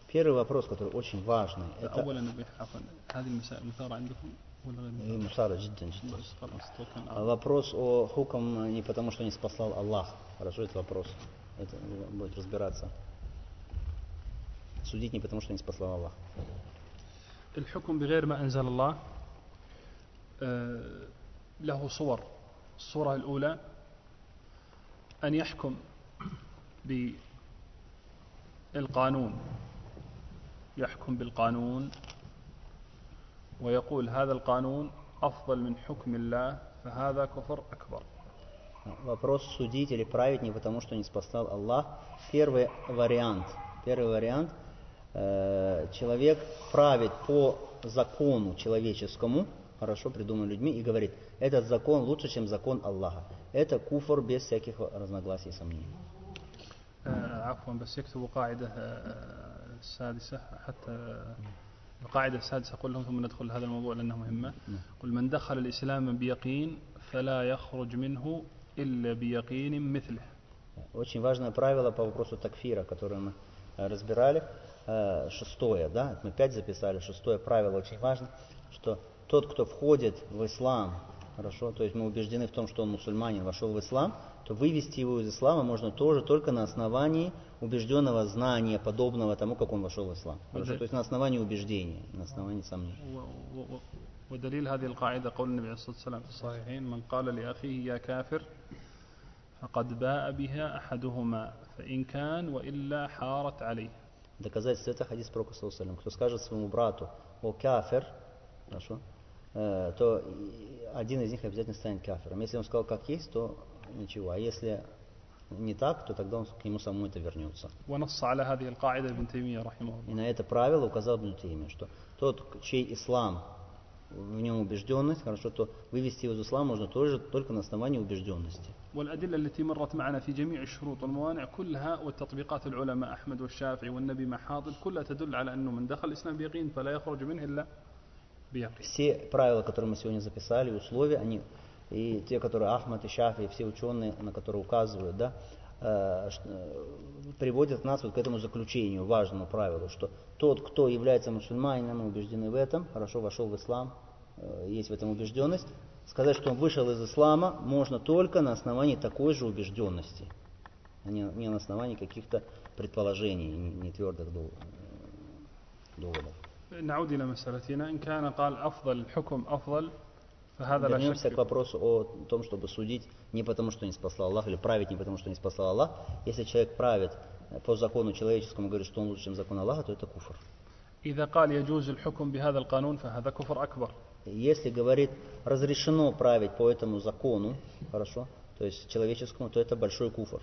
Первый вопрос, который очень важный, это أولا عفوا هذه المسائل مثارة عندكم ولا غير مثارة؟ мусара джиддан. خلاص توكلنا. Вопрос о хукам не потому, что не спасал Аллах. Хорошо, это вопрос. Это будет разбираться. Судить не потому, что не спасал Аллах. الحكم بغير ما أنزل الله له صور. الصورة الأولى أن يحكم بالقانون، يحكم بالقانون ويقول هذا القانون أفضل من حكم الله فهذا كفر أكبر. Вопрос судить или править не потому, что не спасал Аллах. Первый вариант, человек правит по закону человеческому, хорошо придуманным людьми, и говорит, этот закон лучше, чем закон Аллаха. Это куфр без всяких разногласий и сомнений. عفوا بس يكتبوا قاعدة سادسة حتى القاعدة السادسة أقول لهم ثم ندخل هذا الموضوع لأنه مهمة. قل من دخل الإسلام بيقين فلا يخرج منه إلا بيقين مثله. Очень важное правило по вопросу такфира, которое мы разбирали. Шестое, да, мы 5 записали. Шестое правило очень важно, что тот, кто входит в ислам, хорошо, то есть мы убеждены в том, что он мусульманин, вошел в ислам, то вывести его из ислама можно тоже только на основании убежденного знания, подобного тому, как он вошел в ислам. Хорошо, то есть на основании убеждения, на основании сомнений. ودليل هذه القاعدة قول النبي عليه الصلاة والسلام في الصحيحين من قال لأخيه يا كافر فقد باء بها أحدهما فإن كان وإلا حارت عليه. Доказательство это хадис пророка саллаллаху алейхи ва саллям. Кто скажет своему брату о кафир, хорошо, то один из них обязательно станет кафиром. Если он сказал как есть, то ничего. А если не так, то тогда к нему самому это вернется. И на это правило указал Ибн Таймия, что тот, чей ислам, в нем убежденность, хорошо, то вывести его из ислама можно тоже только на основании убежденности. والأدلة التي مرت معنا في جميع الشروط والموانع كلها والتطبيقات العلماء أحمد والشافعي والنبي مع حاضر كلها تدل على أنه من دخل الإسلام بيقين فلا يخرج منه إلا بيقين. Все правила, которые мы сегодня записали, условия, они и те, которые Ахмад и Шафи, и все ученые, на которые указывают, да, приводят нас вот к этому заключению, важному правилу, что тот, кто является мусульманином, мы убеждены в этом, хорошо вошел в ислам, есть в этом убежденность, сказать, что он вышел из ислама, можно только на основании такой же убежденности, а не на основании каких-то предположений, не твердых доводов. نعود إلى مسألتنا إن كان قال أفضل الحكم أفضل. Вернемся к вопросу о том, чтобы судить не потому, что не спасал Аллах, или править не потому, что не спасал Аллах. Если человек правит по закону человеческому, говорит, что он лучше, чем закон Аллаха, то это куфр. Если говорит, разрешено править по этому закону, хорошо, то есть человеческому, то это большой куфр.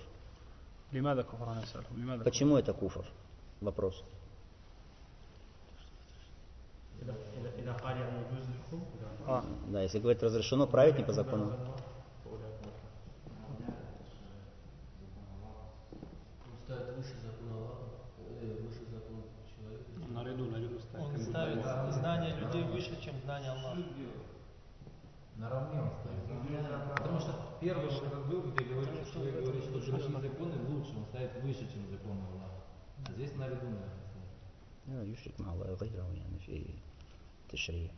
Почему это куфр? Вопрос. Да, если говорить разрешено править не по закону. Он ставит знание людей выше, чем знание Аллаха. Наравне он ставит. Потому что первый вопрос был, где говорится, что человек говорит, что другие законы лучше, он ставит выше, чем законы Аллаха. А здесь наряду на это. يشرك مع الله غيره يعني في تشريع.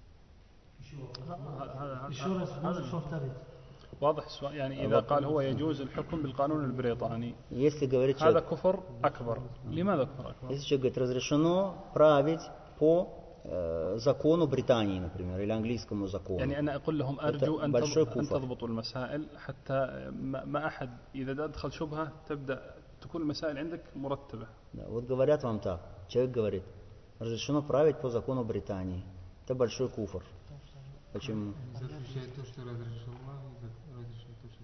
Еще раз можешь повторить. واضح السؤال يعني إذا قال هو يجوز الحكم بالقانون البريطاني هذا كفر أكبر. لماذا كفر أكبر؟ Если человек говорит, разрешено править по закону Британии, например, или английскому закону. يعني أنا أقول لهم أرجو أن تضبطوا المسائل حتى ما أحد إذا أدخل شبهة تبدأ تكون المسائل عندك مرتبة. Вот говорят вам так. Человек говорит, разрешено править по закону Британии. Это большой куфр. Почему? Запрещает то, что разрешено, разрешает то, что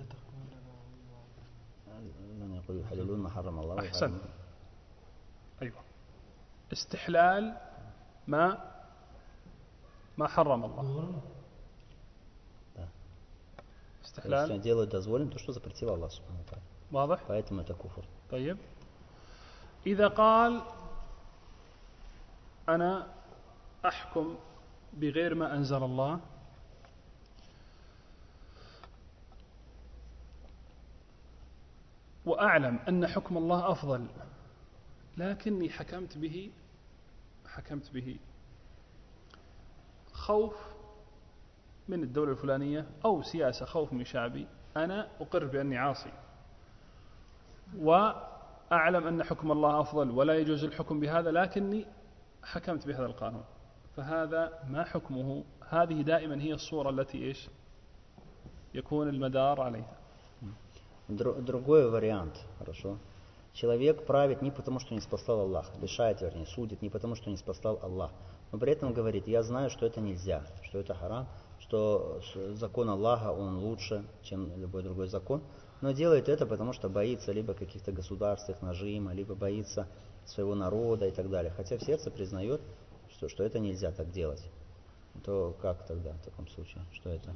запрещено. أحسن. أيوة. استحلال ما حرم الله. استحلال. Делают дозволен то, что запретил Аллах. واضح؟ Поэтому это куфр. طيب. إذا قال أنا أحكم بغير ما أنزل الله وأعلم أن حكم الله أفضل لكني حكمت به خوف من الدولة الفلانية أو سياسة، خوف من شعبي، أنا أقر بأني عاصي وأعلم أن حكم الله أفضل ولا يجوز الحكم بهذا، لكني حكمت بهذا القانون، فهذا ما حكمه؟ هذه دائما هي الصورة التي يكون المدار عليها. Другой вариант, хорошо. Человек правит не потому, что не спасал Аллах, решает, вернее, судит не потому, что не спасал Аллах, но при этом говорит: я знаю, что это нельзя, что это харам, что закон Аллаха, он лучше, чем любой другой закон, но делает это потому, что боится либо каких-то государственных нажима, либо боится своего народа и так далее. Хотя в сердце признает, что это нельзя так делать. То как тогда в таком случае? Что это?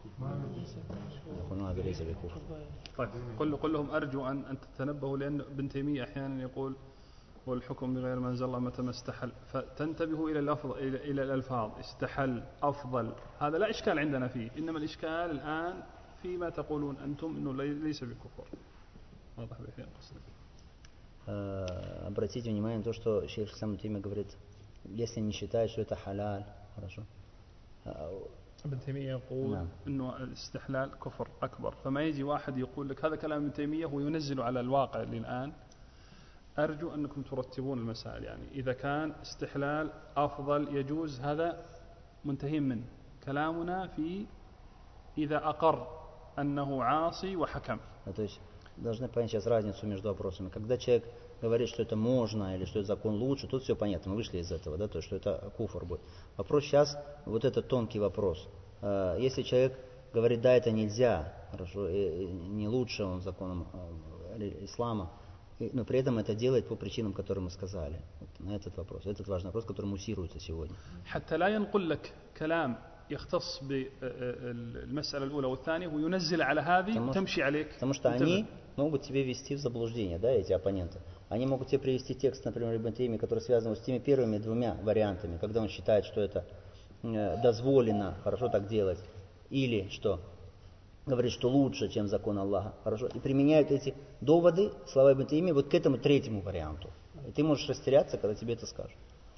طيب قل لهم أرجو أن تتنبهوا، لأن ابن تيمية أحيانا يقول والحكم بغير ما أنزل الله متى ما استحل، فتنتبهوا إلى الألفاظ استحل أفضل، هذا لا إشكال عندنا فيه، إنما الإشكال الآن فيما تقولون أنتم إنه ليس بكفر. واضح بحين قصدك. Обратите внимание на то, что шейх Ислам Теймия говорит: если не считает, что это халяль, хорошо. ابن تيمية يقول إنه الاستحلال كفر أكبر، فما يجي واحد يقول لك هذا كلام ابن تيمية وينزل على الواقع اللي الآن. أرجو أنكم ترتبون المسائل، يعني إذا كان استحلال أفضل يجوز هذا منتهين منه، كلامنا في إذا أقر أنه عاصي وحكم. То есть должны понять сейчас разницу между вопросами. Когда человек говорит, что это можно или что это закон лучше, тут все понятно, мы вышли из этого, да, то есть что это куфр будет. Вопрос сейчас, вот этот тонкий вопрос. Если человек говорит: да, это нельзя, хорошо, не лучше он законом ислама, но при этом это делает по причинам, которые мы сказали. Вот на этот вопрос, этот важный вопрос, который муссируется сегодня. حتى لا ينقل لك كلام يختص بالمسألة الأولى والثانية وينزل على هذه تمشي عليك. Потому что они могут тебя ввести в заблуждение, да, эти оппоненты. Они могут тебе привести текст, например, Ибн Теймии, который связан с теми первыми двумя вариантами, когда он считает, что это дозволено, хорошо так делать, или что говорит, что лучше, чем закон Аллаха, хорошо, и применяют эти доводы, слова Ибн Теймии, вот к этому третьему варианту. И ты можешь растеряться, когда тебе это скажут.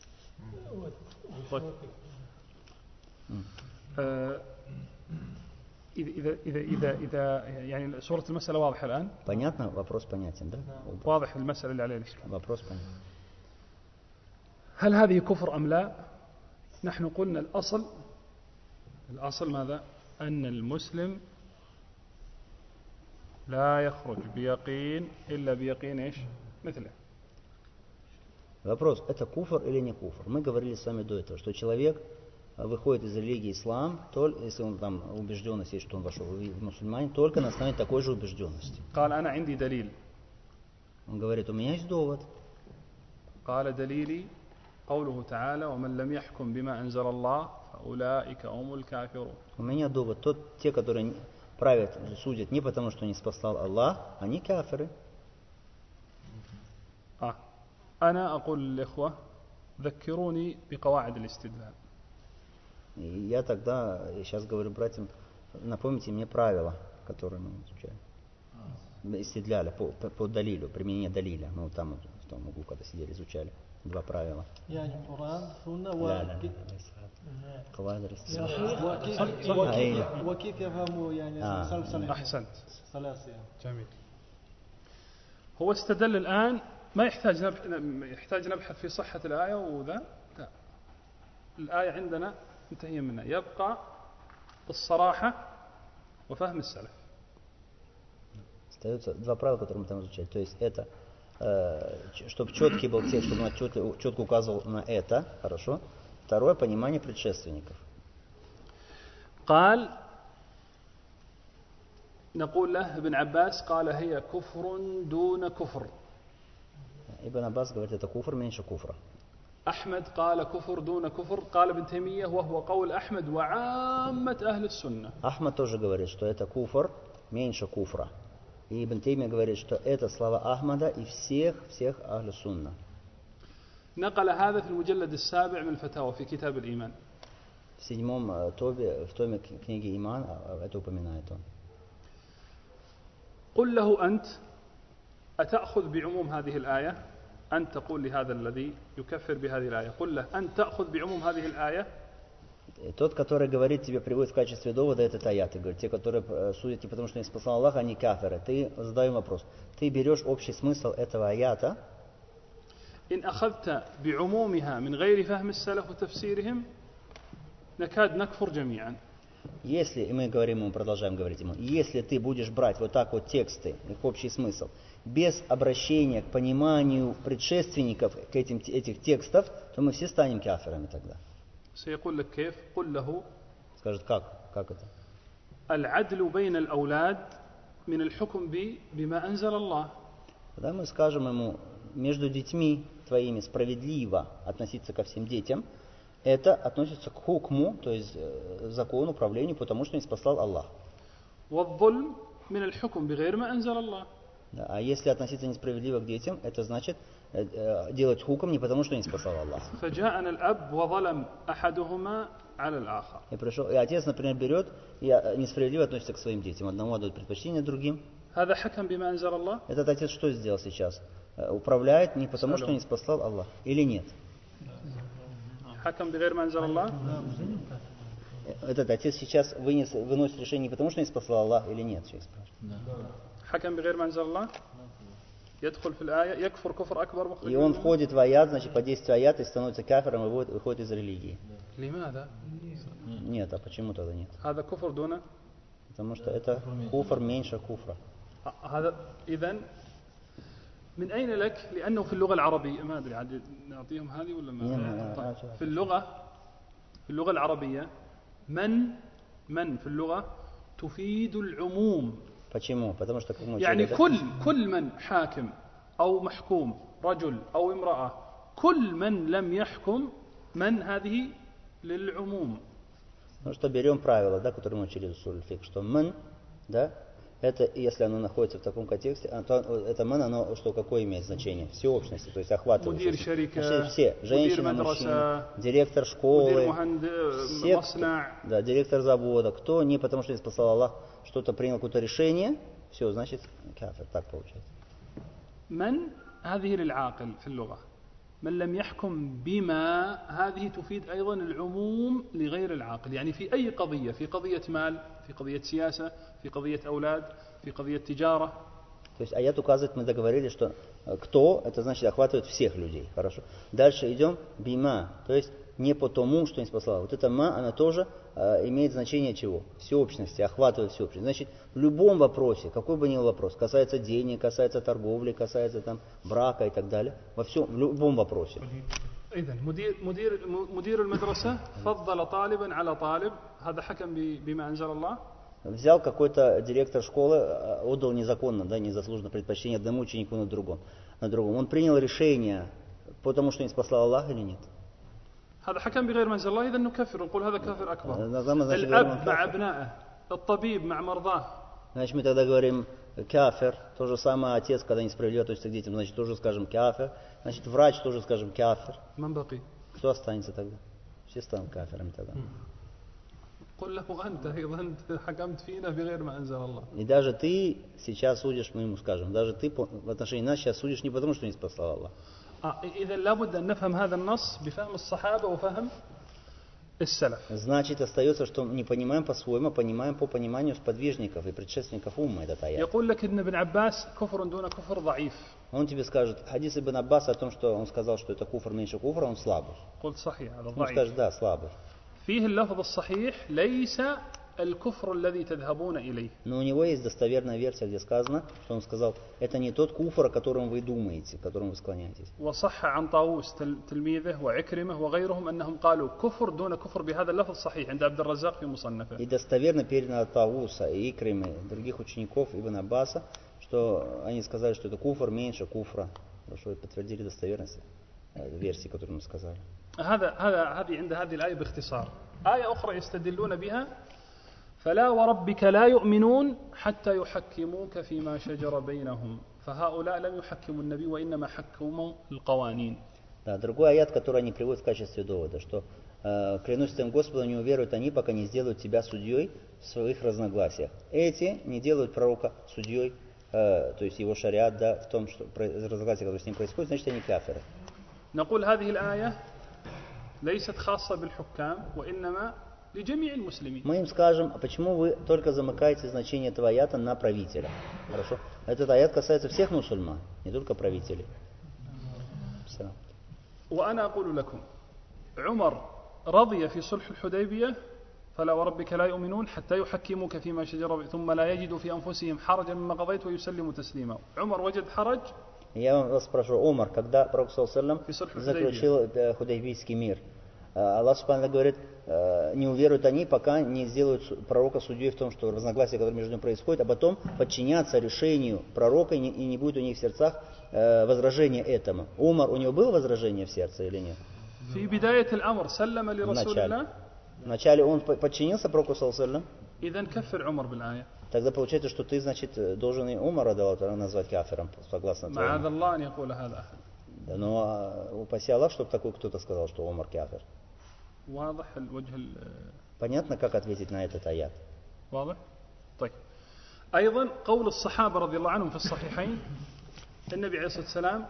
إذا يعني صورة المسألة واضحة الآن. Понятно? Вопрос понятен, да? واضح المسألة اللي عليها الإشكال. Вопрос понятен. هل هذه كفر أم لا؟ نحن قلنا الأصل ماذا؟ أن المسلم لا يخرج بيقين إلا بيقين إيش؟ مثله. Вопрос: это куфр или не куфр? Мы говорили с вами до этого, что человек выходит из религии ислам, только если он там убежденность есть, что он вошел в мусульмане, только на основании такой же убежденности. قال أنا عندي دليل. Он говорит: у меня есть довод. قال دليلي قوله تعالى ومن لم يحكم بما أنزل الله فأولئك هم الكافرون. У меня довод: те, которые правят, судят не потому, что не спасал Аллах, они кафиры. أنا أقول للإخوة ذكروني بقواعد الاستدلال. И я тогда, сейчас говорю братьям, напомните мне правила, которые мы изучали. Истидляля, по далилю, применение далиля. Мы вот там, в том углу, когда сидели, изучали два правила. وكيف يفهموا يعني سلسلة. أحسنت. جميل. هو استدل الآن ما يحتاج نبحث في صحة الآية وذا، لا، الآية عندنا انتهي منها، يبقى الصراحة وفهم السلف. Остаются два правила, которые мы там изучали. То есть это, чтобы четкий был текст, чтобы он четко указывал на это, хорошо. Второе, понимание предшественников. قال نقول له ابن عباس قال هي كفر دون كفر. Ибн Аббас говорит, это куфр меньше куфра. أحمد قال كفر دون كفر. قال ابن تيمية وهو قول أحمد وعامة أهل السنة. Ахмад тоже говорит, что это куфр меньше куфра. И Ибн Теймия говорит, что это слова Ахмада и всех Ахлю Сунна. نقل هذا في المجلد السابع من الفتاوى في كتاب الإيمان. В седьмом томе книги Иман это упоминает он. قل له أنت أتأخذ بعموم هذه الآية؟ أنت تقول لهذا الذي يكفر بهذه الآية قل له أن تأخذ بعموم هذه الآية. Тот, который говорит тебе, приводит в качестве довода этот аят, и говорит, те, которые судят потому, что не спасал Аллах, они кафиры. Ты задай вопрос. Ты берешь общий смысл этого аята. إن أخذت بعمومها من غير فهم السلف وتفسيرهم نكاد نكفر جميعا. Если, и мы говорим ему, продолжаем говорить ему, если ты будешь брать вот так вот тексты, их общий смысл, без обращения к пониманию предшественников к этих текстов, то мы все станем кафирами тогда. سيقول لك كيف؟ قل له Скажет, как это? العدل بين الأولاد من الحكم بما أنزل الله. Тогда мы скажем ему, между детьми твоими справедливо относиться ко всем детям, это относится к хукму, то есть закону, управлению, потому что не спасал Аллах. والظلم من الحكم بغير ما أنزل الله. Да, а если относиться несправедливо к детям, это значит делать хукм не потому, что не спасал Аллах. فجاءنا الأب وظلم أحدهما على الآخر. И отец, например, берет и несправедливо относится к своим детям. Одному отдает предпочтение другим. هذا حكم بما أنزل الله. Этот отец что сделал сейчас? Управляет не потому, что не спасал Аллах. Или нет? حكم بغير ما أنزل الله. Этот отец сейчас выносит решение не потому, что не спасал Аллах, или нет? حكم بغير ما أنزل الله. يدخل في الآية يكفر كفر أكبر مخرج. И он входит в аят, значит, по действию аята и становится кафиром и выходит из религии. لماذا؟ Нет, а почему тогда нет? هذا كفر دونه. Потому что это куфр меньше куфра. هذا إذن من أين لك؟ لأنه في اللغة العربية ما أدري عاد نعطيهم هذه ولا ما؟ في اللغة العربية من في اللغة تفيد العموم. Почему? Потому что, как мы يعني учили, كل من حاكم أو محكوم رجل أو امرأة كل من لم يحكم من هذه للعموم. Ну что берем правило, да, которое мы учили в Суруль Фик, что ман, да, это, если оно находится в таком контексте, то это ман, оно что, какое имеет значение? Всеобщности, то есть охватывает все, женщина, мужчина, директор школы, все, да, директор завода, кто не потому что не спасал Аллах, что-то принял какое-то решение, все, значит, кафир, так получается. من هذه للعاقل في اللغة من لم يحكم بما هذه تفيد أيضا العموم لغير العاقل يعني في أي قضية في قضية مال في قضية سياسة في قضية أولاد في قضية تجارة. То есть аят указывает, мы договорились, что кто, это значит охватывает всех людей. Хорошо. Дальше идем бима, то есть не по тому, что не спасла. Вот это ма, она тоже имеет значение чего? Всеобщности, охватывает всеобщность. Значит, в любом вопросе, какой бы ни был вопрос, касается денег, касается торговли, касается там брака и так далее, в любом вопросе. إذن مدير المدرسة فضل طالبا على طالب هذا حكم بما أنزل الله. Взял какой-то директор школы, отдал незаконно, да, незаслуженно предпочтение одному ученику на другом. Он принял решение, потому что не спасал Аллах или нет? هذا حكم بغير ما أنزل الله إذا نكفر نقول هذا كافر أكبر. الأب مع أبنائه الطبيب مع مرضاه. Значит, мы тогда говорим кафир, то же самое отец, когда несправедливо относится к детям, значит, тоже скажем кафир. Значит, врач тоже скажем кафир. Кто останется тогда? Все станут кафирами тогда. И даже ты сейчас судишь, мы ему скажем, даже ты в отношении нас сейчас судишь не потому, что не спасал Аллах. إذا لابد أن نفهم هذا النص بفهم الصحابة وفهم السلف. Значит, остается, что не понимаем по-своему, понимаем по пониманию сподвижников и предшественников умма этот аят. يقول لك إن ابن عباس كفر دون كفر ضعيف. Он тебе скажет, хадис Ибн Аббас о том, что он сказал, что это куфр меньше куфра, он слабый. قلت صحيح هذا Он скажет, да, слабый. فيه اللفظ الصحيح ليس الكفر الذي تذهبون إليه. Но у него есть достоверная версия, где сказано, что он сказал, это не тот куфр, о котором вы думаете, к которому вы склоняетесь. وصح عن طاووس تلميذه وعكرمة وغيرهم أنهم قالوا كفر دون كفر بهذا اللفظ صحيح عند عبد الرزاق في مصنفه. И достоверно передано от Таууса и Икримы, других учеников Ибн Аббаса, что они сказали, что это куфр меньше куфра. Хорошо, подтвердили достоверность версии, которую мы сказали. هذه عند هذه الآية باختصار. آية أخرى يستدلون بها فلا وربك لا يؤمنون حتى يحكموك فيما شجر بينهم فهؤلاء لم يحكموا النبي وإنما حكموا القوانين. Да, другой аят, который они приводят в качестве довода, что клянусь твоим Господом, не уверуют они, пока не сделают тебя судьей в своих разногласиях. Эти не делают пророка судьей то есть его шариат, да, в том, что разногласия, которые с ним происходят, значит они кафиры. نقول هذه الآية ليست خاصة بالحكام وإنما لجميع المسلمين. Мы им скажем, а почему вы только замыкаете значение этого аята на правителя? Хорошо? Этот аят касается всех мусульман, не только правителей. Все. وأنا أقول لكم عمر رضي في صلح الحديبية فلا وربك لا يؤمنون حتى يحكموك فيما شجر ثم لا يجدوا في أنفسهم حرجا مما قضيت ويسلموا تسليما. عمر وجد حرج. Я вас спрашиваю, Умар, когда Пророк ﷺ заключил худайбийский мир, Аллах Субхану говорит, не уверуют они, пока не сделают пророка судьей в том, что разногласия, которые между ними происходят, а потом подчинятся решению пророка, и не будет у них в сердцах возражения этому. Умар, у него было возражение в сердце или нет? Вначале он подчинился Пророку ﷺ. Тогда получается, что ты, значит, должен и Умара назвать кафиром, согласно твоему. Да, но упаси Аллах, чтобы такой кто-то сказал, что Умар кафир. Понятно, как ответить на этот аят? واضح؟ طيب. أيضا قول الصحابة رضي الله عنهم في الصحيحين النبي عليه الصلاة والسلام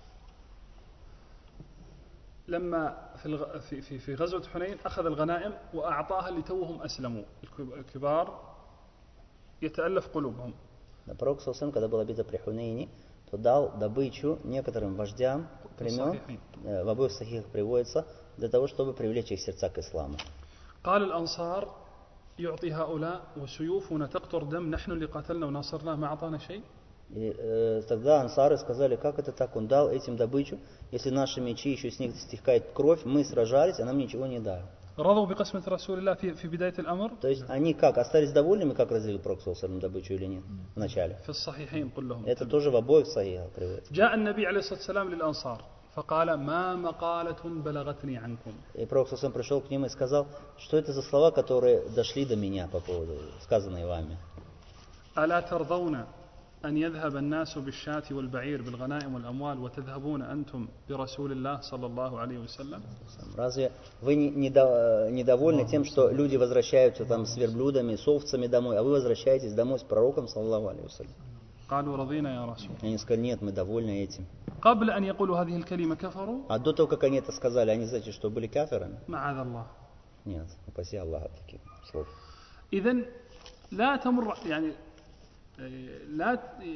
لما في غزوة حنين أخذ الغنائم وأعطاها لتوهم أسلموا الكبار يتألف قلوبهم. Пророк ﷺ, когда была битва при Хунейне, то дал добычу некоторым вождям племен, в обоих сахихах приводится, для того, чтобы привлечь их сердца к исламу. قال الأنصار يعطي هؤلاء وسيوفنا تقطر دم نحن اللي قاتلنا وناصرنا ما أعطانا شيء. И тогда ансары сказали, как это так, он дал этим добычу, если наши мечи еще с них стекает кровь, мы сражались, а нам ничего не дали. رضوا بقسمة رسول الله في بداية الأمر. То есть они как, остались довольными, как разделил Пророк ﷺ добычу или нет в начале? في الصحيحين كلهم. Это тоже в обоих сахихах приводится. جاء النبي عليه الصلاة والسلام للأنصار فقال ما مقالة بلغتني عنكم. И Пророк ﷺ пришел к ним и сказал, что это за слова, которые дошли до меня по поводу сказанной вами. ألا ترضون أن يذهب الناس بالشاة والبعير بالغنائم والأموال وتذهبون أنتم برسول الله صلى الله عليه وسلم. Разве вы недовольны тем, что люди возвращаются там с верблюдами, с овцами домой, а вы возвращаетесь домой с пророком, саллаллаху алейхи вассалям? قالوا رضينا يا رسول. Они сказали, нет, мы довольны этим. قبل أن يقولوا هذه الكلمة كفروا. А до того, как они это сказали, они, знаете, что были кафирами? معاذ الله. Нет, упаси Аллах от таких слов. إذن لا تمر يعني لا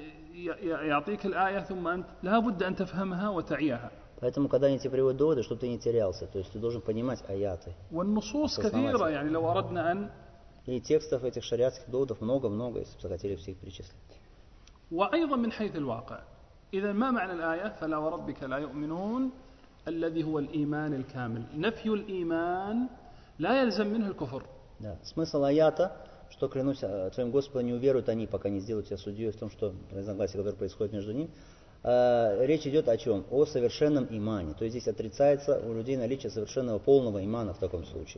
يعطيك الآية ثم أنت لا بد أن تفهمها وتعيها. Поэтому, когда они тебе приводят доводы, чтобы ты не терялся, то есть ты должен понимать аяты. والنصوص كثيرة يعني لو أردنا أن. И текстов этих шариатских доводов много-много, если бы захотели все их перечислить. وأيضا من حيث الواقع. إذا ما معنى الآية فلا وربك لا يؤمنون الذي هو الإيمان الكامل. نفي الإيمان لا يلزم منه الكفر. Да. Смысл аята, что клянусь твоим Господом, не уверуют они, пока не сделают тебя судьей в том, что разногласия, которые происходят между ними. Речь идет о чем? О совершенном имане. То есть здесь отрицается у людей наличие совершенного полного имана в таком случае.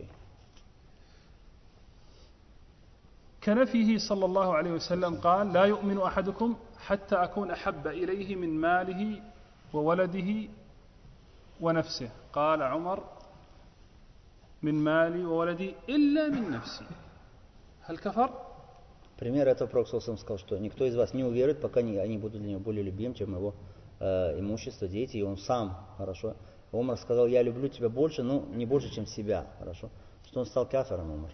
كنفيه صلى الله عليه وسلم قال لا يؤمن أحدكم حتى أكون أحب إليه من ماله وولده ونفسه. قال عمر من مالي وولدي إلا من نفسي. هل كفر؟ Пример этого Пророк сказал, что никто из вас не уверует, пока они будут для него более любимы, чем его имущество, дети, и он сам. Хорошо. Умар сказал, я люблю тебя больше, но не больше, чем себя. Хорошо. Что он стал кафиром, Умар.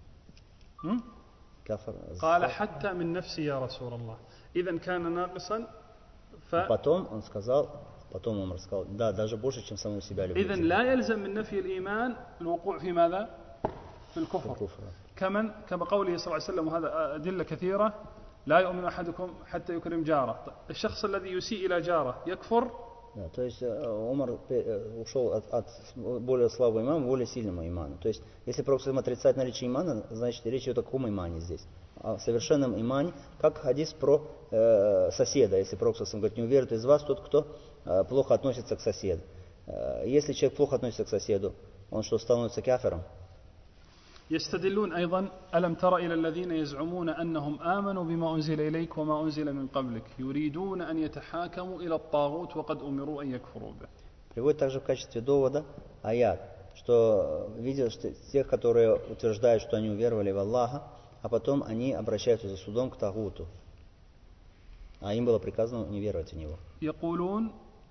كفر. قال حتى من نفسي يا رسول الله. إذا كان ناقصا. Потом Умар сказал, да, даже больше, чем самого себя люблю. إذا لا يلزم من نفي الإيمان الوقوع في ماذا؟ في الكفر. كما قوله صلى الله عليه وسلم وهذا أدلة كثيرة لا يؤمن أحدكم حتى يكرم جاره. الشخص الذي يسيء إلى جاره يكفر. Да, то есть Умар ушел от более слабого имана к более сильному иману. То есть, если Пророк отрицает наличие имана, значит речь идет о каком имане здесь? О совершенном имане, как хадис про соседа. Если Пророк говорит, не уверует из вас тот, кто плохо относится к соседу. Если человек плохо относится к соседу, он что, становится кафиром? يستدلون أيضا ألم تر إلى الذين يزعمون أنهم آمنوا بما أنزل إليك وما أنزل من قبلك يريدون أن يتحاكموا إلى الطاغوت وقد أمروا أن يكفروا به. Приводит также в качестве довода аят, что видел тех, которые утверждают, что они уверовали в Аллаха, а потом они обращаются за судом к тагуту. А им было приказано не веровать в него. يقولون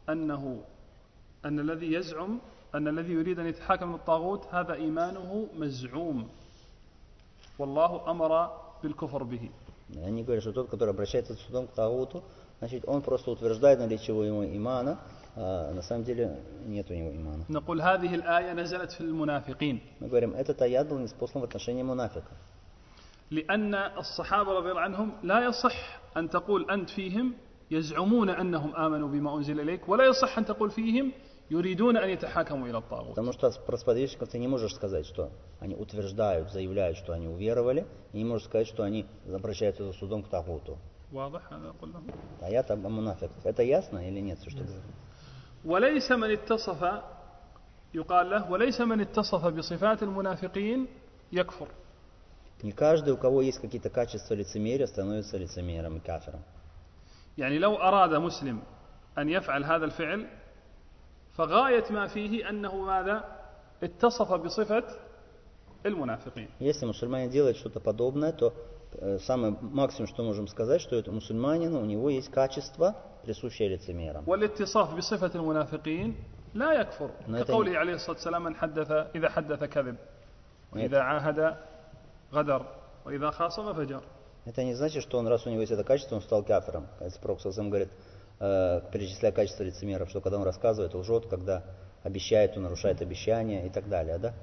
أن الذي يزعم أن الذي يريد أن يتحاكم للطاغوت هذا إيمانه مزعوم والله أمر بالكفر به. Они говорят, что тот, который обращается с судом к Тагуту, значит, он просто утверждает наличие его имана, а на самом деле нет у него имана. نقول هذه الآية نزلت في المنافقين. Мы говорим, этот аят был ниспослан в отношении мунафика. لأن الصحابة رضي الله عنهم لا يصح أن تقول أنت فيهم يزعمون أنهم آمنوا بما أنزل إليك ولا يصح أن تقول فيهم يريدون أن يتحاكموا إلى الطاغوت. Потому что про сподвижников ты не можешь сказать, что они утверждают, заявляют, что они уверовали, и не можешь сказать, что они обращаются за судом к Тагуту. واضح هذا أقول لهم. Аят о мунафиках. Это ясно или нет? Что говорю? وليس من اتصف يقال له وليس من اتصف بصفات المنافقين يكفر. Не каждый, у кого есть какие-то качества лицемерия, становится лицемером и кафиром. يعني لو أراد مسلم أن يفعل هذا الفعل فغاية ما فيه أنه ماذا اتصف بصفة المنافقين. Если мусульманин делает что-то подобное, то самый максимум, что можем сказать, что это мусульманин, у него есть качество, присущее лицемерам. والاتصاف بصفة المنافقين لا يكفر كقوله عليه الصلاة والسلام من حدث إذا حدث كذب وإذا عاهد غدر وإذا خاصم فجر. Это не значит, что он, раз у него есть это качество, он стал кафиром. Если Пророк сам говорит, перечисляя качество лицемеров, что когда он рассказывает, лжет, когда обещает, он нарушает обещания и так далее, да?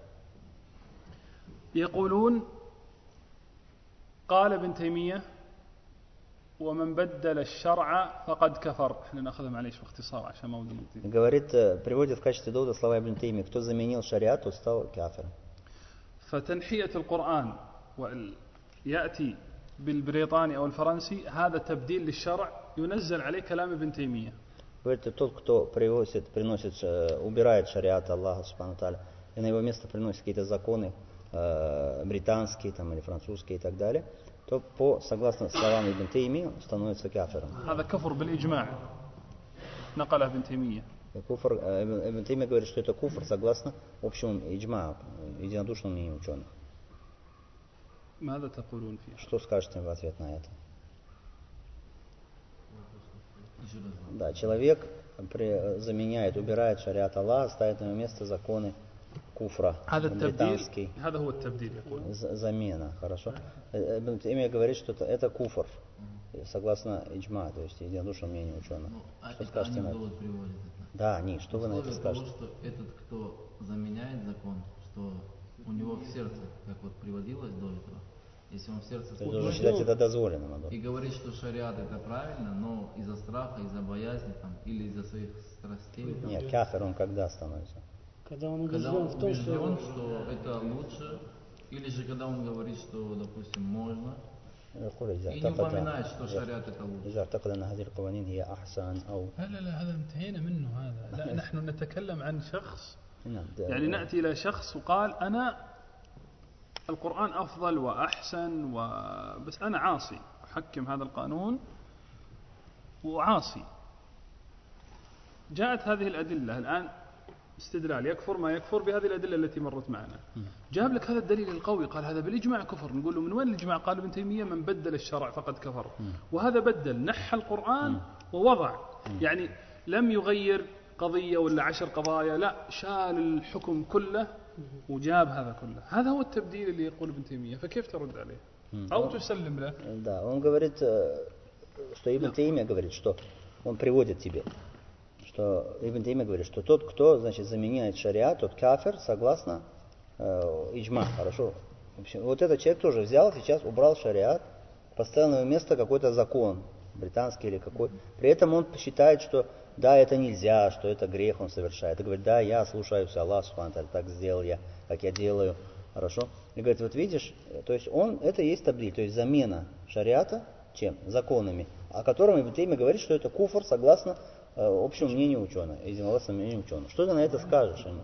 يقولون قال ابن تيمية ومن بدل الشرع فقد كفر. احنا ناخذها معليش باختصار عشان ما بدنا. Говорит, приводит в качестве довода слова Ибн Тейми, кто заменил шариат, тот стал кафиром. فتنحية القرآن يأتي بالبريطاني أو الفرنسي هذا تبديل للشرع ينزل عليه كلام ابن تيمية. Говорит, тот, кто приносит, убирает шариат Аллаха Субхану Тааля, и на его место приносит какие-то законы британские там, или французские и так далее, то согласно словам Ибн Тейми становится кафиром. هذا كفر بالإجماع نقله ابن تيمية. Куфр, Ибн Тейми говорит, что это куфр согласно общему иджма, единодушному мнению ученых. ماذا تقولون فيه؟ Что скажете в ответ на это? Да, человек заменяет, убирает шариат Аллаха, ставит на его место законы куфра, британский. هذا هو التبديل يقول. Замена, хорошо. Ибн Тейми говорит, что это куфр, согласно иджма, то есть единодушному мнению ученых. Что скажете на это? Да, они. Что вы на это скажете? Того, что этот, кто заменяет закон, что у него в сердце, как вот приводилось до этого, если он в сердце ты должен считать это дозволенным. И говорит, что шариат это правильно, но из-за страха, из-за боязни там, или из-за своих страстей. Нет, кафир он когда становится? Когда он убежден в том, что это лучше, или же когда он говорит, что, допустим, можно, и не упоминает, что шариат это лучше. إذا اعتقد أن هذه القوانين هي أحسن أو لا هذا انتهينا منه هذا. لا نحن نتكلم عن شخص يعني نأتي إلى شخص وقال أنا القرآن أفضل وأحسن بس أنا عاصي أحكم هذا القانون وعاصي. جاءت هذه الأدلة الآن استدلال يكفر ما يكفر بهذه الأدلة التي مرت معنا. جاب لك هذا الدليل القوي قال هذا بالإجماع كفر. نقول له من وين الإجماع؟ قال ابن تيمية من بدل الشرع فقد كفر. وهذا بدل نحى القرآن ووضع يعني لم يغير قضية ولا 10 قضايا، لا شال الحكم كله وجاب هذا كله. هذا هو التبديل اللي يقول ابن تيمية. فكيف ترد عليه أو تسلم له؟ Да, он говорит, что Ибн Теймия говорит, что он приводит тебе, что Ибн Теймия говорит, что тот, кто, значит, заменяет шариат, тот кафир, согласно иджма, хорошо. В общем, вот этот человек тоже взял, сейчас убрал шариат, поставил на его место какой-то закон, британский или какой. При этом он считает, что да, это нельзя, что это грех он совершает. И говорит, да, я слушаюсь Аллаха, субхану ва тааля, так сделал я, как я делаю, хорошо. И говорит, вот видишь, то есть это есть таблиль, то есть замена шариата чем? Законами, о котором Ибн Теймия говорит, что это куфр согласно общему мнению ученых, единогласному мнению ученых. Что ты на это скажешь ему?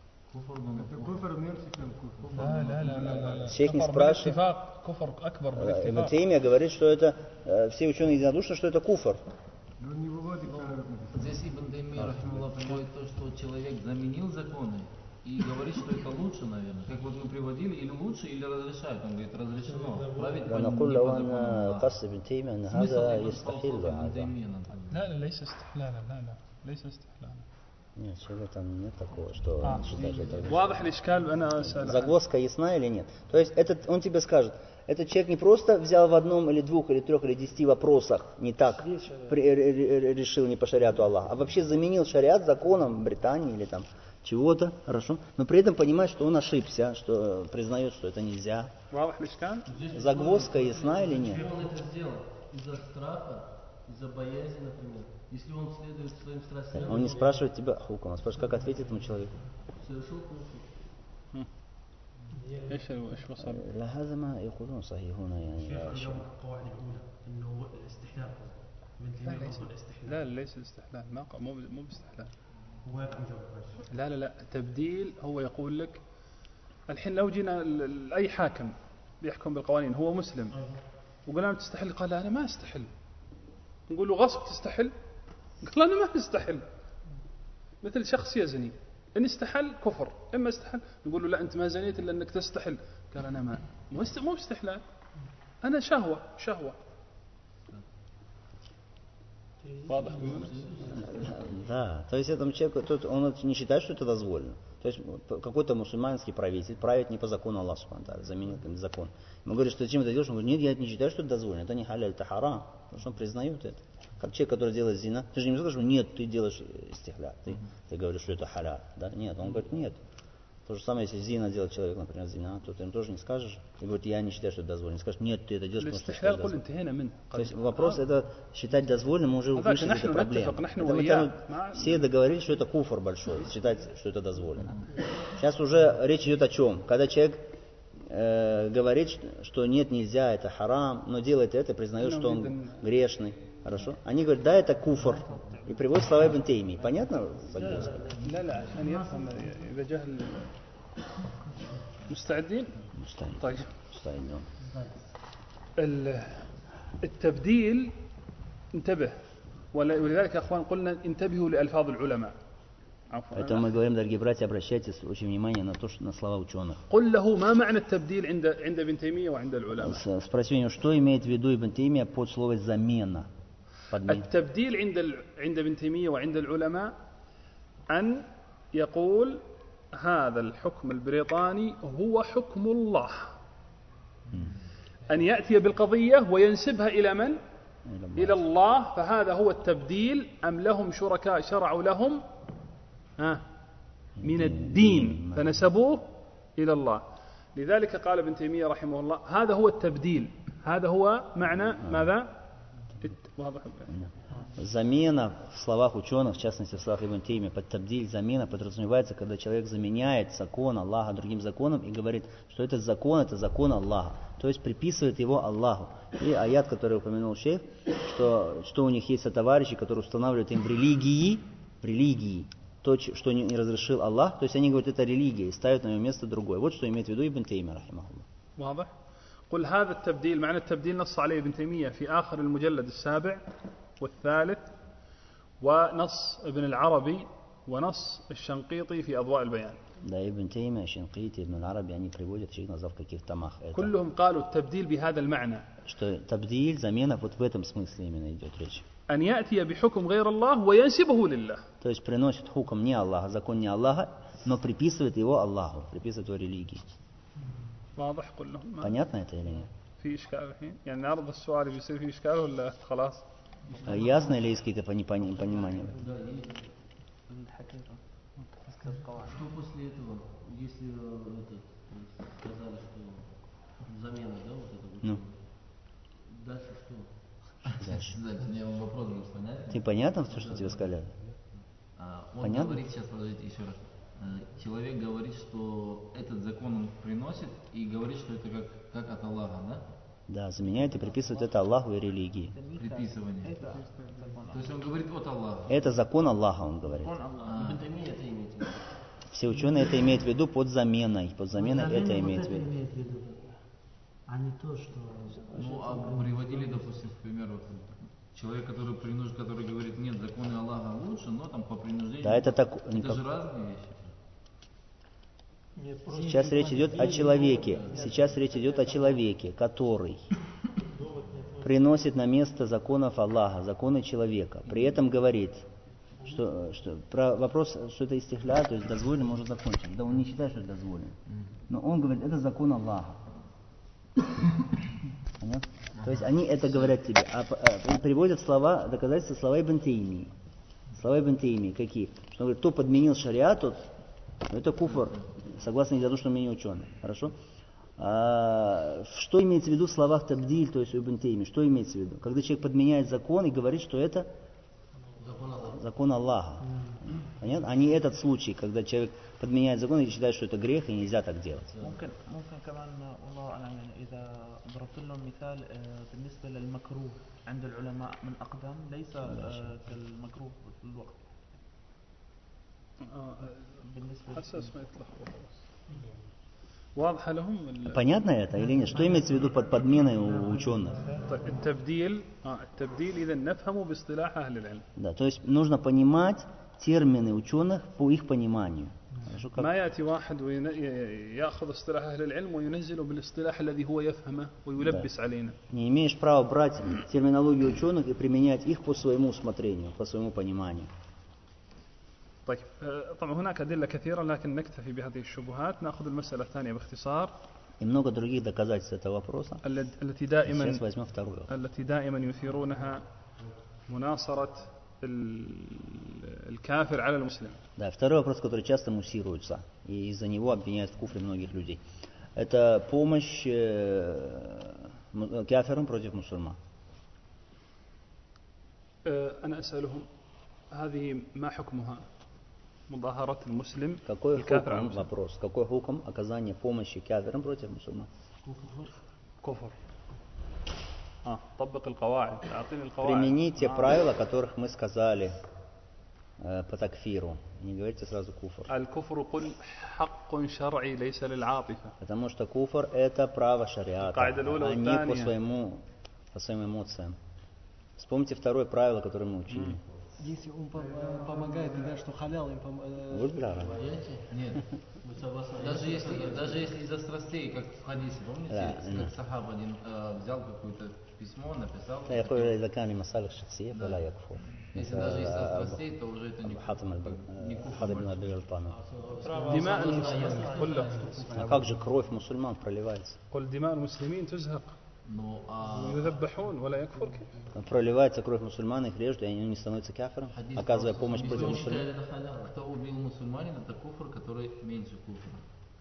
Шейх не спрашивает. Ибн Теймия говорит, что это все ученые единодушны, что это куфр. Здесь Ибн Теймия рахимахуллах приводит то, что человек заменил законы, и говорит, что это лучше, наверное. Как вот мы приводили, или лучше, или разрешают. Он говорит, разрешено. Править не по نقول له закону أن Аллаха. قص ابن تيمية أن Смысл هذا Ибн يستحيل Салсал, Ибн هذا. Таймия, например. لا لا ليس استحلالا، لا ليس استحلالا. Нет, чего там нет такого, что он считает, что это واضح الإشكال. أنا أسأل. загвоздка ясна или нет? То есть он тебе скажет, этот человек не просто взял в одном или двух или трех или 10 вопросах не так, решил не по шариату Аллаха, а вообще заменил шариат законом Британии или там чего-то, хорошо, но при этом понимает, что он ошибся, что признает, что это нельзя. واضح الإشكال. Загвоздка ясна или нет? Если он это сделал из-за страха, из-за боязни, например, если он следует своим страстям, Он не спрашивает тебя хуком, он спрашивает, как ответить этому человеку. совершил куфр. إيش وصل؟ لا هذا ما يقولون صحيحون يعني يا شيخ. القواعد الأولى أنه الاستحلال من لا تيمية ليس يقول الاستحلال لا ليس استحلال، مو باستحلال. هو يكون جواب. لا تبديل. هو يقول لك الحين لو جينا أي حاكم بيحكم بالقوانين هو مسلم وقلنا له تستحل، قال لا أنا ما أستحل. نقول له غصب تستحل، قال أنا ما أستحل. مثل شخص يزني، إن استحل كفر، إما استحل نقول له لا أنت ما زنيت إلا أنك تستحل، قال أنا ما مو استحلال، أنا شهوة. واضح؟ Да, то есть этому человеку, он не считает, что это дозволено. То есть какой-то мусульманский правитель правит не по закону Аллаха Субхану ва Тааля, заменил каким-то закон. Ему говорят, что зачем это делаешь? Он говорит, нет, я не считаю, что это дозволено, это не халяль, это харам. Потому что он признает это. Как человек, который делает зина, ты же не скажешь, нет, ты делаешь истихля, ты говоришь, что это халяль. Да? Нет, он говорит, нет. То же самое, если зина делает человек, например, зина, то ты ему тоже не скажешь. И говорит, я не считаю, что это дозволено. Скажешь, нет, ты это делаешь, потому что это дозволено. То есть вопрос это считать дозволенным, мы уже вышли из этой проблемы. Все договорились, что это куфр большой, считать, что это дозволено. Сейчас уже речь идет о чем? Когда человек говорит, что нет, нельзя, это харам, но делает это, признает, что он грешный. Хорошо? Они говорят, да, это куфр. И приводят слова Ибн Теймии. Понятно? لا عشان يفهم إذا جهل. مستعدين؟ طيب. مستعدين. التبديل انتبه، ولذلك يا أخوان قلنا انتبهوا لألفاظ العلماء. Поэтому мы говорим, дорогие братья, обращайтесь очень внимание на то, что на слова ученых. قل له ما معنى التبديل عند ابن تيمية وعند العلماء. Спроси у него, что имеет в виду Ибн Теймия под словом замена. التبديل عند ابن تيمية وعند العلماء أن يقول هذا الحكم البريطاني هو حكم الله، أن يأتي بالقضية وينسبها إلى من؟ إلى الله. فهذا هو التبديل. أم لهم شركاء شرعوا لهم من الدين فنسبوه إلى الله. لذلك قال ابن تيمية رحمه الله هذا هو التبديل، هذا هو معنى ماذا؟ واضح. Замена в словах ученых, в частности в словах Ибн Теймия, под табдиль, замена подразумевается, когда человек заменяет закон Аллаха другим законом и говорит, что этот закон Аллаха, то есть приписывает его Аллаху. И аят, который упомянул шейх, что у них есть товарищи, которые устанавливают им в религии то, что не разрешил Аллах, то есть они говорят, это религия, и ставят на ее место другое. Вот что имеет в виду Ибн Теймия, рахимахуллах. واضح؟ قل هذا التبديل، معنى التبديل نص عليه ابن تيمية في آخر المجلد السابع والثالث، ونص ابن العربي ونص الشنقيطي في أضواء البيان. Да, Ибн Теймия, Шинкити, Ибн Араби, они приводят, шейх назвав в каких томах это. كلهم قالوا التبديل بهذا المعنى. Что табдиль, замена, вот в этом смысле именно идет речь. أن يأتي بحكم غير الله وينسبه لله. То есть приносит хукм не Аллаха, закон не Аллаха, но приписывает его Аллаху, приписывает его религии. واضح؟ قل لهم. Понятно это или нет? في إشكال الحين؟ يعني نعرض السؤال بيصير في إشكال ولا خلاص؟ Ясно или есть какие-то понимания? Да, есть. Что после этого, если сказали, что замена, да, вот это вот, Ну. дальше что? Дальше. У меня вопрос был понятен. Ты понятно, что тебе сказали? Он Понятно? говорит, сейчас подождите еще раз. Человек говорит, что этот закон он приносит и говорит, что это как от Аллаха, да? Да, заменяет и приписывает это Аллаху и религии. Приписывание. То есть он говорит от Аллаха. Это закон Аллаха, он говорит. Ибн Теймия это имеет в виду. Все ученые это имеют в виду под заменой. Под заменой это имеет в виду. А не то, что... Ну, а приводили, допустим, к примеру, человек, который говорит, нет, законы Аллаха лучше, но там по принуждению. Да, это так. Это же разные вещи. Сейчас речь идет о человеке. Сейчас речь идет о человеке, который приносит на место законов Аллаха, законы человека. При этом говорит, что про вопрос, что это истихля, то есть дозволено, можно закончить. Да он не считает, что это дозволено. Но он говорит, это закон Аллаха. Понятно? То есть они это говорят тебе, приводят слова, доказательства слова Ибн Таймии. Слова Ибн Таймии какие? Что он говорит, кто подменил шариат, тот, это куфр, согласно единодушному мнению ученых. Хорошо? Что имеется в виду в словах табдиль, то есть у Ибн Таймии? Что имеется в виду? Когда человек подменяет закон и говорит, что это закон Аллаха. Понятно? А не этот случай, когда человек подменяет закон и считает, что это грех и нельзя так делать. ممكن كمان والله أعلم يعني إذا ضربت لهم مثال بالنسبة للمكروه عند العلماء من أقدم ليس كالمكروه في الوقت. بالنسبة حساس ما يتلخبط. واضح لهم Понятно это или нет? Что имеется в виду под подменой у ученых? التبديل إذا نفهمه باصطلاح أهل العلم. Да, то есть нужно понимать термины ученых по их пониманию. ما يأتي واحد ويأخذ اصطلاح أهل العلم وينزله بالاصطلاح الذي هو يفهمه ويلبس علينا. Не имеешь права брать терминологию ученых и применять их по своему усмотрению, по своему пониманию. طيب طبعا هناك أدلة كثيرة لكن نكتفي بهذه الشبهات. نأخذ المسألة الثانية باختصار. И много других доказательств этого вопроса. Сейчас возьмем вторую. التي دائما يثيرونها مناصرة الكافر على المسلم. Да, второй вопрос, который часто муссируется, и из-за него обвиняют в куфре многих людей. Это помощь кафирам против мусульман. أنا أسألهم هذه ما حكمها؟ مظاهرة المسلم. Какой хукм, вопрос, какой хукм оказания помощи кафирам против мусульман? كفر. طبق القواعد. أعطيني القواعد. Примени те правила, которых мы сказали по такфиру. Не говорите сразу куфр. الكفر قل حق شرعي ليس للعاطفة. Потому что куфр это право шариата, а не по своим эмоциям. Вспомните второе правило, которое мы учили. Если он помогает, и что халял им помогает. Нет. Даже если из-за страстей, как в хадисе, помните, как сахаб один взял какое-то письмо, написал. إذا كان لمصالح شخصية فلا يكفر. Если даже из-за страстей, то уже это не куфр. دماء المسلمين. А как же кровь мусульман проливается? قل دماء المسلمين تزهق. يذبحون ولا يكفر كيف؟ Проливается кровь мусульман, их режут, и они не становятся кафиром, оказывая помощь против мусульман. Кто убил мусульманина, это куфр, который меньше куфра.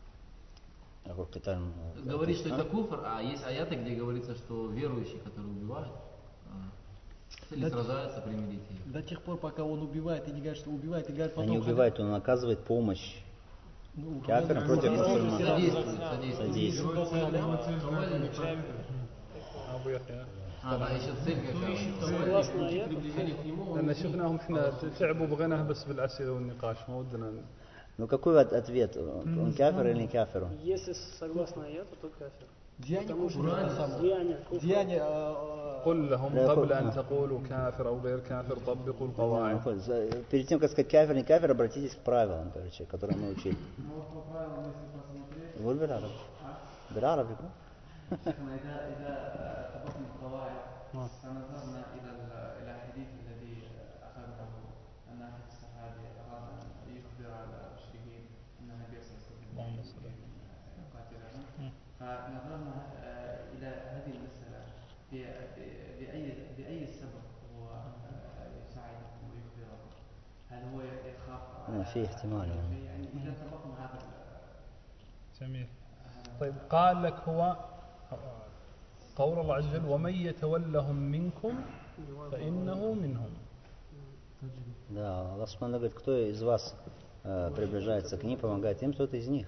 Говорит, что это куфр, а есть аяты, где говорится, что верующие, которые убивают, или сражаются, примирить их. До тех пор, пока он убивает, и не говорит, что убивает, и говорит потом... Не убивает, он оказывает помощь кафирам против мусульман. Содействует. Да, еще цель какая. لأن شفناهم إحنا تعبوا بغناه بس بالأسئلة والنقاش ما ودنا. Ну какой ответ? Он кафир или не кафир? Если согласно аяту, то кафир. Деяние. قل لهم قبل أن تقولوا كافر أو غير كافر طبقوا القواعد. Перед тем, как сказать кафир, не кафир, обратитесь к правилам, короче, которые мы учили. Вот بالعربي. بالعربي. إذا طبقنا القواعد فنظرنا إلى الحديث الذي أخذه أن أحد الصحابة أراد أن يخبر على المشركين أن النبي صلى الله عليه وسلم يقاتلهم فنظرنا إلى هذه المسألة بأي سبب هو يساعدهم ويخبرهم هل هو يخاف في احتمال يعني إذا طبقنا هذا جميل. طيب قال لك هو قول الله عز وجل ومن يتولهم منكم فإنه منهم. Да, Аллах Субхану говорит, кто из вас приближается к ним, помогает им, тот из них.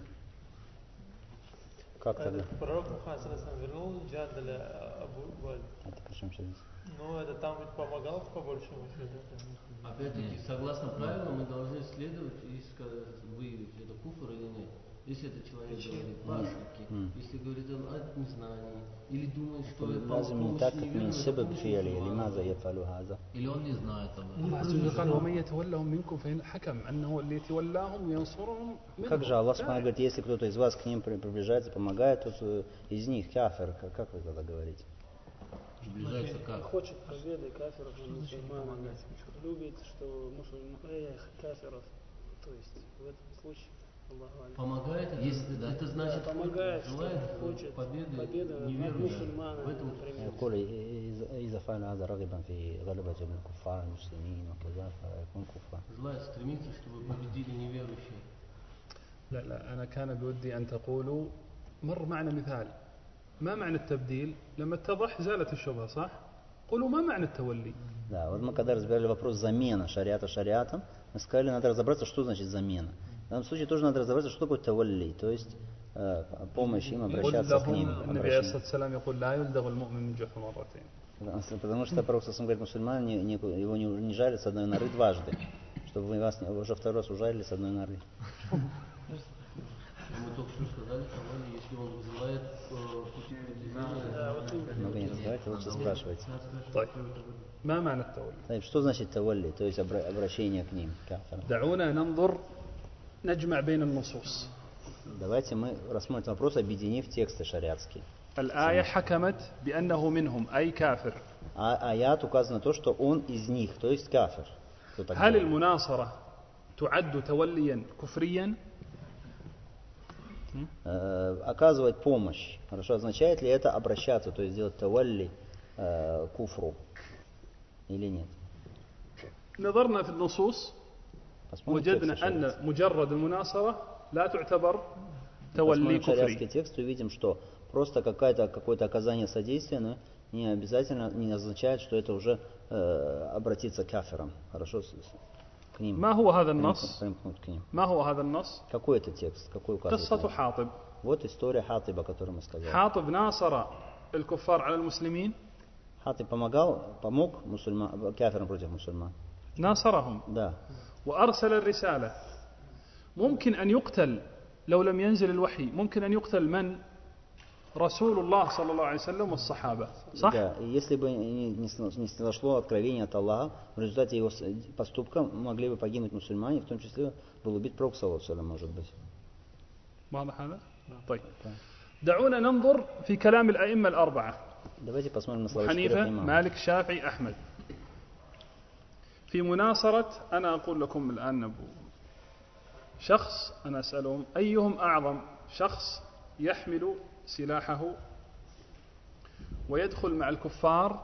Как тогда? Пророк Мухаммад вернул джихад для Абу Валь. Это при чем здесь? Ну, это там ведь помогал по большему счету. Опять-таки, согласно правилам, мы должны следовать и выявить, это куфр или нет. Если этот человек говорит по ошибке, если говорит он от незнания, или думает, что это لازم помощь نتأكد من неверным, السبب помощь فعله мусульманам. لماذا يفعل هذا. Или он не знает об этом. الله عز وجل قال ومن يتولهم منكم فإن حكم أنه اللي يتولاهم ينصرهم Как же Аллах منهم. говорит, если кто-то из вас к ним приближается, помогает, то из них кафир. Как вы тогда говорите? Приближается как? Хочет победы кафиров над мусульманами. Любит, что кафиров. То есть в этом случае Аллаху алейкум. Помогает, если это значит, Помогает, желает что хочет победы над неверным. мусульманами, В этом например. يقول إذا فعل هذا رغبا في غلبة الكفار المسلمين وكذا فيكون كفرا. желает стремиться, чтобы победили неверующие. لا أنا كان بودي أن تقولوا مر معنا مثال ما معنى التبديل لما اتضح زالت الشبهة صح؟ قولوا ما معنى التولي. Да, вот мы когда разбирали вопрос замена шариата шариатом, мы сказали, надо разобраться, что значит замена. В данном случае тоже надо разобраться, что такое тавалли, то есть помощь им, обращаться к ним. النبي عليه الصلاة والسلام يقول لا يلدغ المؤمن من جحر مرتين. Потому что Пророк говорит, мусульман его не жалят с одной норы дважды, чтобы вы вас уже второй раз ужалили с одной норы. Мы только что сказали, что если он вызывает пути продвижения... Много нет, давайте лучше спрашивайте. ما معنى التولي؟ Что значит тавалли, то есть обращение к ним? دعونا ننظر نجمع بين النصوص. Давайте мы рассмотрим вопрос, объединив тексты шариатские. الآية حكمت بأنه منهم أي كافر. Аят указано на то, что он из них, то есть кафир. هل المناصرة تعد توليا كفريا؟ Оказывать помощь. Хорошо, означает ли это обращаться, то есть делать тавалли куфру или нет? نظرنا في النصوص وجدنا أن مجرد المناصرة لا تعتبر تولي كفري. Шариатский كفري. текст увидим, что просто какое-то оказание содействия, но не обязательно не означает, что это уже обратиться к кафирам. Хорошо, к ним. ما هو هذا النص؟ Примкнуть к ним. ما هو هذا النص؟ Какой это текст? Какой указывает? قصة حاطب. Вот история Хатиба, о которой мы сказали. حاطب ناصر الكفار على المسلمين. Хатиб помог кафирам против мусульман. ناصرهم. Да. وأرسل الرسالة. ممكن أن يقتل لو لم ينزل الوحي ممكن أن يقتل من؟ رسول الله صلى الله عليه وسلم والصحابة. صح؟ Да. Если бы не снизошло откровение от Аллаха, в результате его поступка могли бы погибнуть мусульмане, в том числе был убит Пророк саллаллаху алейхи ва саллям, может быть. واضح هذا؟ طيب. دعونا ننظر في كلام الأئمة الأربعة. Давайте посмотрим на слова حنيفة четырех имамов. مالك شافعي أحمد. في مناصرة أنا أقول لكم الآن شخص أنا أسألهم أيهم أعظم شخص يحمل سلاحه ويدخل مع الكفار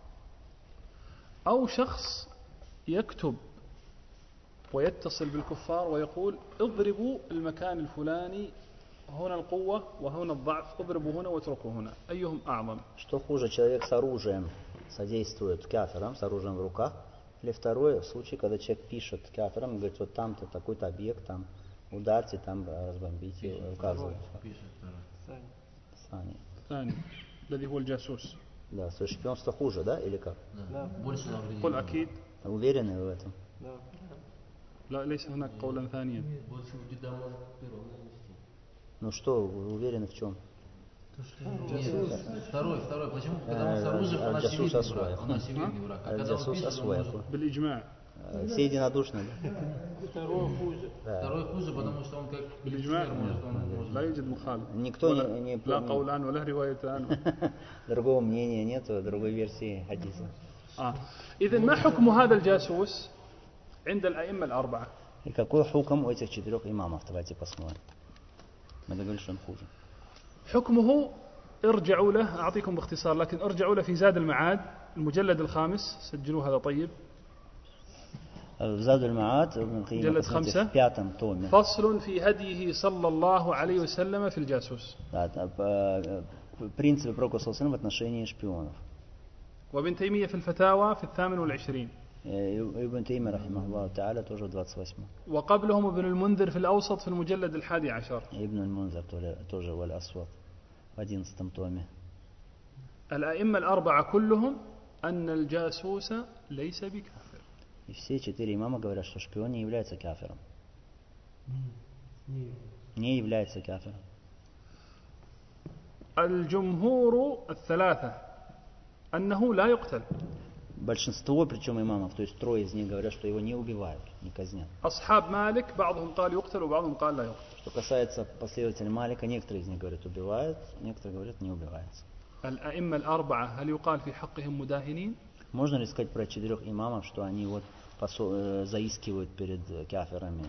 أو شخص يكتب ويتصل بالكفار ويقول اضربوا المكان الفلاني هنا القوة وهنا الضعف اضربوا هنا واتركوا هنا أيهم أعظم؟ Что хуже, человек с оружием содействует кафирам, с оружием в руках, или второе, в случае, когда человек пишет кафирам, говорит, вот там-то такой-то объект, там ударьте, там разбомбите, указывает. Сани. ثاني الذي هو الجاسوس. Да, свое шпионство хуже, да, или как? Да. Больше навредит. قل أكيد. Уверены вы в этом? لا ليس هناك قولا ثانيا. Больше вреда может перо нанести. Ну что, вы уверены в чем? Нет, второй. Почему? Когда он с оружием, он очевидный враг. Он очевидный враг. А когда он пишет, он может... بالإجماع. Все единодушны, да? Второй хуже, потому что он как بالإجماع. может... لا يوجد مخالف. Никто не لا قولان ولا روايتان. другого мнения нет, другой версии хадиса. إذن ما حكم هذا الجاسوس عند الأئمة الأربعة؟ И какой хукам у этих четырех имамов? Давайте посмотрим. Мы договорились, что он хуже. حكمه ارجعوا له أعطيكم باختصار لكن ارجعوا له في زاد المعاد المجلد الخامس سجلوا هذا طيب. زاد المعاد مجلد 5 в пятом томе. فصل في هديه صلى الله عليه وسلم في الجاسوس. Принципы Пророка саллаллаху алейхи ва саллям в отношении шпионов. وابن تيمية في الفتاوى في 28. Ибн Теймия рахимахуллаху та'аля тоже в 28. وقبلهم ابن المنذر في الأوسط في المجلد 11. Ибн аль-Мунзир тоже в Аль-Асвад в 11 томе. الأئمة الأربعة كلهم أن الجاسوس ليس بكافر. И все четыре имама говорят, что шпион не является кафиром. Не является кафиром. الجمهور الثلاثة أنه لا يقتل. Большинство, причем имамов, то есть трое из них говорят, что его не убивают, не казнят. أصحاب مالك بعضهم قال يقتل وبعضهم قال لا يقتل. Что касается последователей Малика, некоторые из них говорят убивают, некоторые говорят не убивается. الأئمة الأربعة هل يقال في حقهم مداهنين؟ Можно ли сказать про 4 имамов, что они вот заискивают перед кафирами?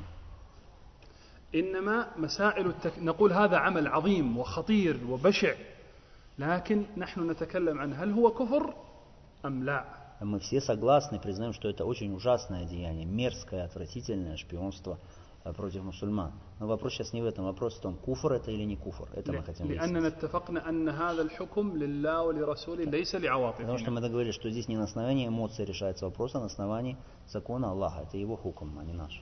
إنما مسائل نقول هذا عمل عظيم وخطير وبشع، لكن نحن نتكلم عن هل هو كفر أم لا. Мы все согласны, признаем, что это очень ужасное деяние, мерзкое, отвратительное шпионство против мусульман. Но вопрос сейчас не в этом, вопрос в том, куфр это или не куфр. Это мы хотим выяснить. لأننا اتفقنا أن هذا الحكم لله ولرسوله ليس لعواطفنا. Потому что мы договорились, что здесь не на основании эмоций решается вопрос, а на основании закона Аллаха. Это его хукм, а не наш.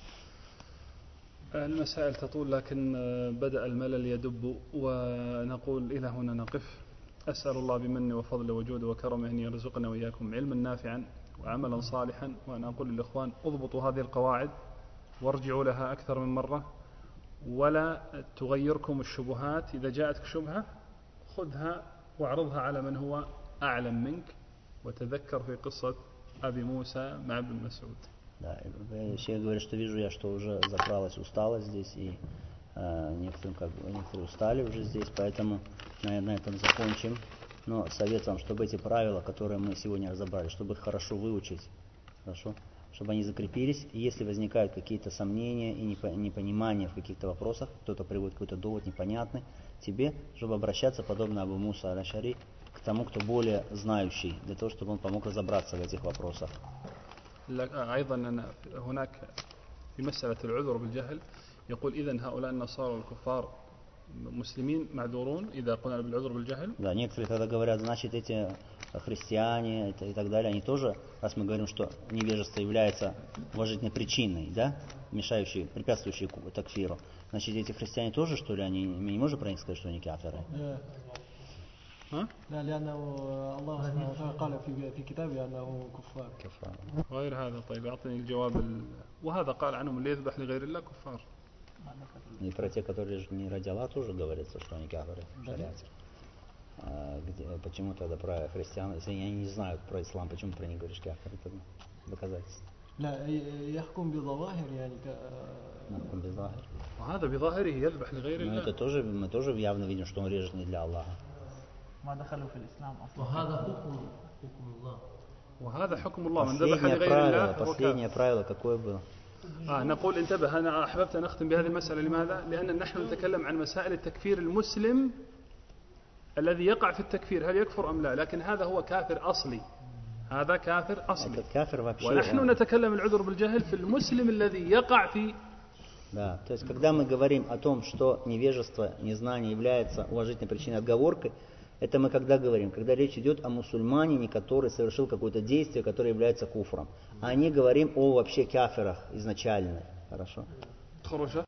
المسائل تطول لكن بدأ الملل يدب ونقول إلى هنا نقف. أسأل الله بمنه وفضله وجوده وكرمه أن يرزقنا وإياكم علما نافعا وعملا صالحا، وأن أقول للإخوان اضبطوا هذه القواعد وارجعوا لها أكثر من مرة، ولا تغيركم الشبهات. إذا جاءتك شبهة خذها واعرضها على من هو أعلم منك، وتذكر في قصة أبي موسى مع ابن مسعود. Да, шейх говорит, что вижу я, что уже закралась усталость здесь, и некоторые устали уже здесь, поэтому на этом закончим. Но совет вам, чтобы эти правила, которые мы сегодня разобрали, чтобы их хорошо выучить, хорошо, чтобы они закрепились, и если возникают какие-то сомнения и непонимания в каких-то вопросах, кто-то приводит какой-то довод непонятный, тебе, чтобы обращаться, подобно Абу Муса аль-Ашари, к тому, кто более знающий, для того, чтобы он помог разобраться в этих вопросах. أيضا أن هناك في مسألة العذر بالجهل يقول إذن هؤلاء النصارى والكفار مسلمين معذورون إذا قلنا بالعذر بالجهل. Да, некоторые тогда говорят, значит эти христиане и так далее, они тоже, раз мы говорим, что невежество является уважительной причиной, да, мешающей, препятствующей такфиру, значит эти христиане тоже, что ли, они, мы не можем про них сказать, что они кафиры? لا لأنه الله سبحانه وتعالى قال في كتابه أنه كفار. غير هذا طيب أعطني الجواب وهذا قال عنهم اللي يذبح لغير الله كفار. И про те, которые не ради Аллаха, тоже говорится, что они кафиры в шариате. Почему тогда про христиан, если они не знают про ислам, почему про них говоришь кафиры, это доказательство. لا يحكم بظواهر يعني يحكم بظاهر. وهذا بظاهره يذبح لغير الله. Это тоже, мы тоже явно видим, что он режет не для Аллаха. ما دخلوا في الإسلام أصلا. وهذا حكم الله. وهذا حكم الله من ذبح لغير الله. Последнее правило какое было? نقول انتبه، أنا أحببت أن أختم بهذه المسألة. لماذا؟ لأن نحن نتكلم عن مسائل التكفير المسلم الذي يقع في التكفير هل يكفر أم لا، لكن هذا هو كافر أصلي، هذا كافر أصلي. ونحن نتكلم العذر بالجهل في المسلم الذي يقع في. Да, то есть когда мы говорим о том, что невежество, незнание является уважительной причиной отговоркой, это мы когда говорим, когда речь идет о мусульманине, который совершил какое-то действие, которое является куфром. А не говорим о вообще кафирах изначально. Хорошо?